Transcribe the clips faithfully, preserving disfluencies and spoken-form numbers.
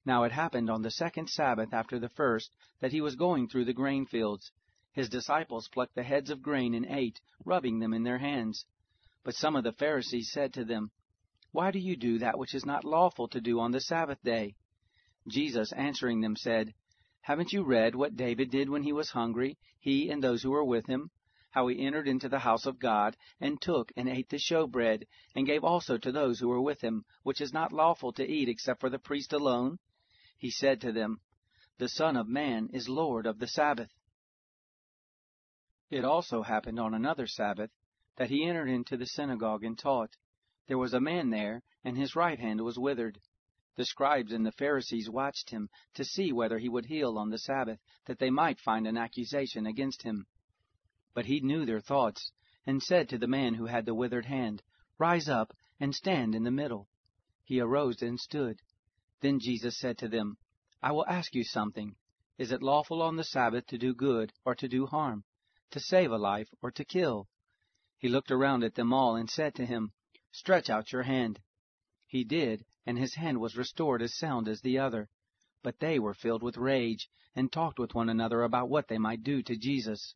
Now it happened on the second Sabbath after the first, that he was going through the grain fields. His disciples plucked the heads of grain and ate, rubbing them in their hands. But some of the Pharisees said to them, Why do you do that which is not lawful to do on the Sabbath day? Jesus answering them said, Haven't you read what David did when he was hungry, he and those who were with him? How he entered into the house of God, and took and ate the showbread, and gave also to those who were with him, which is not lawful to eat except for the priest alone? He said to them, The Son of Man is Lord of the Sabbath. It also happened on another Sabbath, that he entered into the synagogue and taught. There was a man there, and his right hand was withered. The scribes and the Pharisees watched him, to see whether he would heal on the Sabbath, that they might find an accusation against him. But he knew their thoughts, and said to the man who had the withered hand, Rise up, and stand in the middle. He arose and stood. Then Jesus said to them, I will ask you something. Is it lawful on the Sabbath to do good or to do harm, to save a life or to kill? He looked around at them all and said to him, Stretch out your hand. He did, and his hand was restored as sound as the other. But they were filled with rage, and talked with one another about what they might do to Jesus.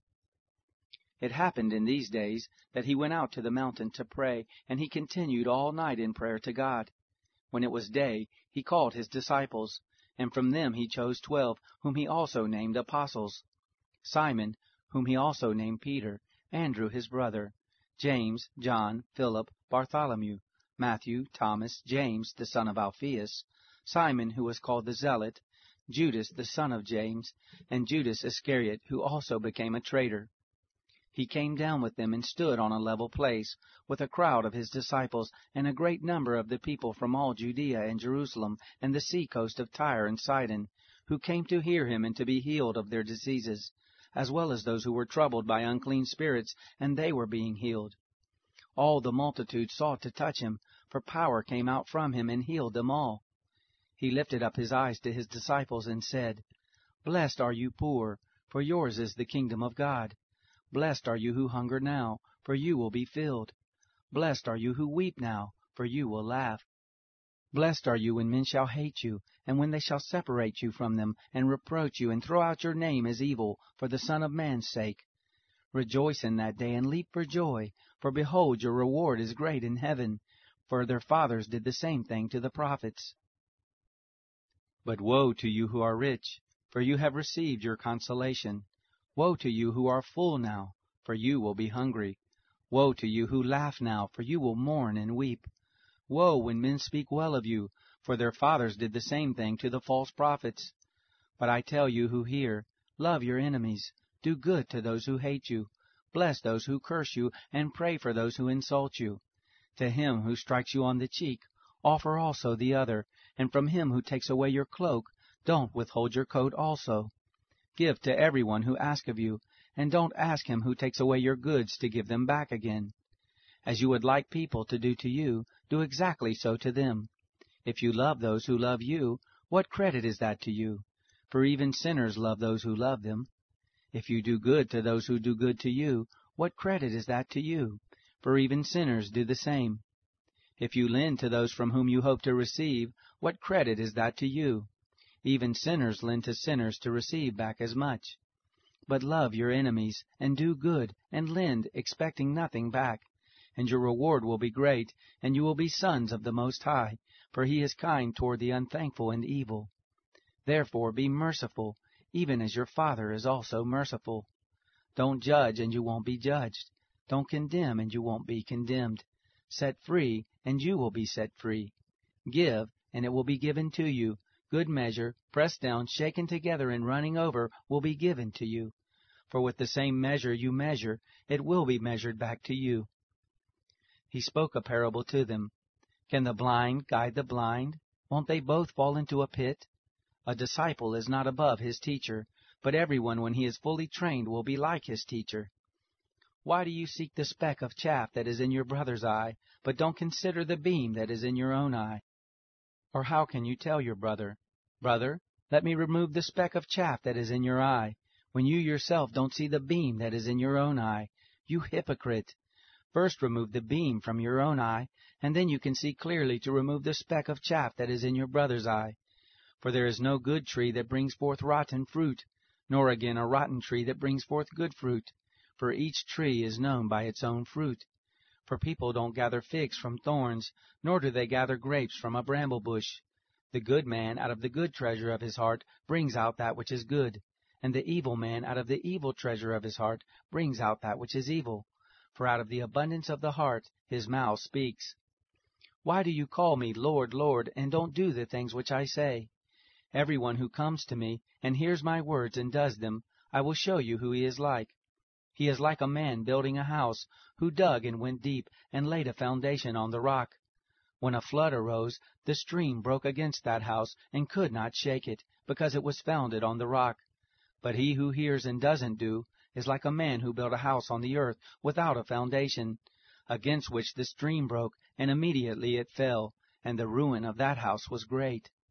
It happened in these days that he went out to the mountain to pray, and he continued all night in prayer to God. When it was day, he called his disciples, and from them he chose twelve, whom he also named apostles: Simon, whom he also named Peter, Andrew his brother, James, John, Philip, Bartholomew, Matthew, Thomas, James the son of Alphaeus, Simon who was called the Zealot, Judas the son of James, and Judas Iscariot, who also became a traitor. He came down with them and stood on a level place, with a crowd of his disciples, and a great number of the people from all Judea and Jerusalem, and the sea coast of Tyre and Sidon, who came to hear him and to be healed of their diseases, as well as those who were troubled by unclean spirits, and they were being healed. All the multitude sought to touch him, for power came out from him and healed them all. He lifted up his eyes to his disciples and said, Blessed are you poor, for yours is the kingdom of God. Blessed are you who hunger now, for you will be filled. Blessed are you who weep now, for you will laugh. Blessed are you when men shall hate you, and when they shall separate you from them, and reproach you, and throw out your name as evil, for the Son of Man's sake. Rejoice in that day, and leap for joy, for behold, your reward is great in heaven, for their fathers did the same thing to the prophets. But woe to you who are rich, for you have received your consolation. Woe to you who are full now, for you will be hungry. Woe to you who laugh now, for you will mourn and weep. Woe when men speak well of you, for their fathers did the same thing to the false prophets. But I tell you who hear, love your enemies, do good to those who hate you, bless those who curse you, and pray for those who insult you. To him who strikes you on the cheek, offer also the other, and from him who takes away your cloak, don't withhold your coat also. Give to everyone who asks of you, and don't ask him who takes away your goods to give them back again. As you would like people to do to you, do exactly so to them. If you love those who love you, what credit is that to you? For even sinners love those who love them. If you do good to those who do good to you, what credit is that to you? For even sinners do the same. If you lend to those from whom you hope to receive, what credit is that to you? Even sinners lend to sinners to receive back as much. But love your enemies, and do good, and lend, expecting nothing back. And your reward will be great, and you will be sons of the Most High, for he is kind toward the unthankful and evil. Therefore be merciful, even as your Father is also merciful. Don't judge, and you won't be judged. Don't condemn, and you won't be condemned. Set free, and you will be set free. Give, and it will be given to you. Good measure, pressed down, shaken together, and running over, will be given to you. For with the same measure you measure, it will be measured back to you. He spoke a parable to them. Can the blind guide the blind? Won't they both fall into a pit? A disciple is not above his teacher, but everyone when he is fully trained will be like his teacher. Why do you seek the speck of chaff that is in your brother's eye, but don't consider the beam that is in your own eye? Or how can you tell your brother, Brother, let me remove the speck of chaff that is in your eye, when you yourself don't see the beam that is in your own eye? You hypocrite! First remove the beam from your own eye, and then you can see clearly to remove the speck of chaff that is in your brother's eye. For there is no good tree that brings forth rotten fruit, nor again a rotten tree that brings forth good fruit. For each tree is known by its own fruit. For people don't gather figs from thorns, nor do they gather grapes from a bramble bush. The good man out of the good treasure of his heart brings out that which is good, and the evil man out of the evil treasure of his heart brings out that which is evil. For out of the abundance of the heart his mouth speaks. Why do you call me Lord, Lord, and don't do the things which I say? Everyone who comes to me and hears my words and does them, I will show you who he is like. He is like a man building a house, who dug and went deep and laid a foundation on the rock. When a flood arose, the stream broke against that house and could not shake it, because it was founded on the rock. But he who hears and doesn't do is like a man who built a house on the earth without a foundation, against which the stream broke, and immediately it fell, and the ruin of that house was great.